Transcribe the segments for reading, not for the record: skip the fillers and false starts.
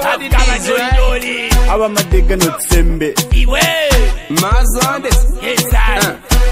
Adi kama joli Awa madega notsembe Iwe Mazonde Inside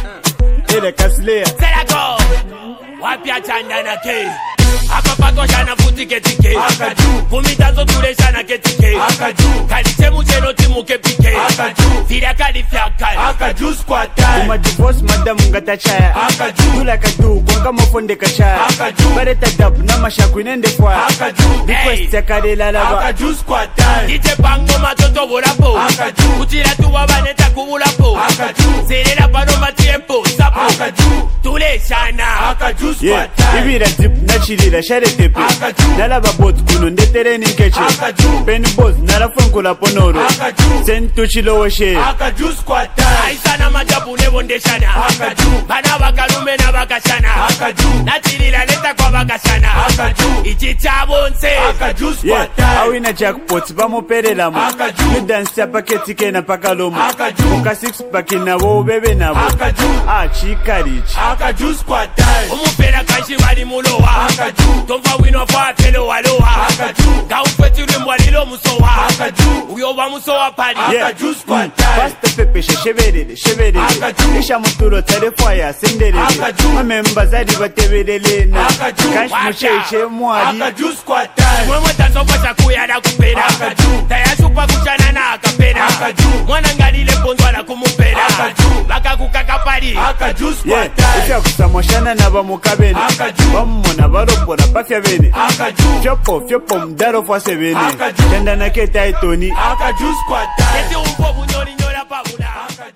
Ele kaslea Selago Wapia chanda na ke Hapa pako shana futi ketike Akaju Kumitazo tule shana ketike Akaju Kalite mcheno timu kepike Akaju Fira kalifyaka Akaju squatai Uma divorce madam ngatachaya Akaju Tula kadu konga mofonde kachaya Akaju Bareta dab na mashaku inende kwa Akaju Request ya karela lava Akaju squatai Ije pango matoto volapo Akaju Kutira tuwa baneta kuvulapo Akaju Serela pano matiempo Sapo Akaju Tule shana Akaju Yeah, squatai ibira zip na chilira share tepe Akaju Nalaba bot kuno ndetere ninkeche Akaju Penny boss nala funkula ponoro Akaju Sentu chilowo she Akaju squatai Aisana majabu nebondeshana Akaju Bana bakalume na bakashana Akaju Nachilila neta kwa bakashana Akaju Ichichabonse Akaju Yeah, squatai awina jackpot bamuperelamo Akaju You dance ya paketi kena pakalomo Akaju Muka six pack na wo bebe nabo Akaju Chikarichi Akaju squatai Umupera kanshi wali mulowa Akaju Tomva wino fa pelo walowa Akaju Gaufeti rimwa lilo musowa Akaju Uyoba musowa pali Akaju squatai Pasta pepe sheverele Akaju Isha muturo tarefaya senderele Akaju Mamemba zari bateberele na Akaju Kanshi musheche mwari Akaju squatai Mwe tasofa chakuya na kupera Akaju Tayashupa kuchana na akapera Akaju Mwana ngalile ponzwa la kumupera Akaju Baka kukakapali Akaju Yeah, squatai isha kusamoshana na bamukabene Akaju Bamona baropona pafya bene Akaju Fyopo mdaro fwa sebene Akaju Chanda na keta etoni Akaju squatai Keti umpo bunyoli nyola pabula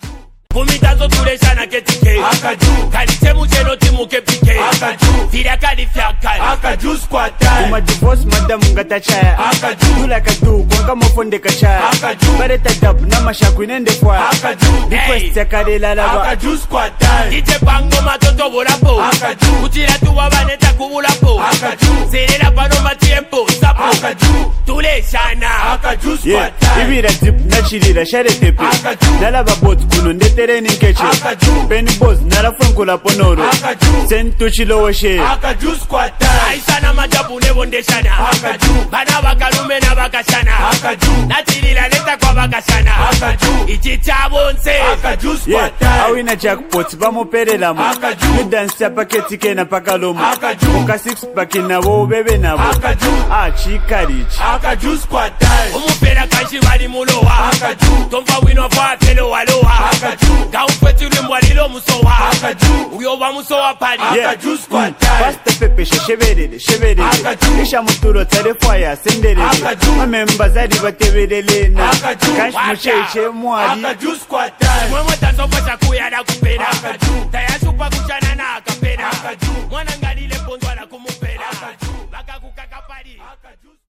Kumitazo tule shana ketike Akaju Kalite mcheno timu kepike Akaju Fira kalifyaka Akaju squatai Uma divorce madam ngatachaya Akaju Tula kadu konga mofonde kachaya Akaju Bareta dab na mashaku inende kwa Akaju Request ya karela lava Akaju squatai Ije pango matoto volapo Akaju Kutira tuwa baneta kuvulapo Akaju Serela pano matiempo Sapo Akaju Tule shana Akaju Yeah, squatai ibira zip na chilira share tepe Akaju Nalaba bot kuno ndetere ninkeche Akaju Penny boss nala funkula ponoro Akaju Sentu chilowo she Akaju squatai Aisana majabu nebondeshana Akaju Bana bakalume na bakashana Akaju Nachilila neta kwa bakashana Akaju Ichichabonse Akaju Yeah, squatai awina jackpot bamuperelamo Akaju You dance ya paketi kena pakalomo Akaju Muka six pack na wo bebe nabo Akaju Chikarichi Akaju squatai Umupera kanshi wali mulowa Akaju Tomva wino fa pelo walowa Akaju Gaufeti rimwa lilo musowa Akaju Uyoba musowa pali Akaju squatai Pasta pepe sheverele Akaju Isha muturo tarefaya senderele Akaju Mamemba zari bateberele na Akaju Kanshi musheche mwari Akaju squatai Mwe tasofa chakuya na kupera Akaju Tayashupa kuchana na akapera Akaju Mwana ngalile ponzwa la kumupera Akaju Baka kukakapali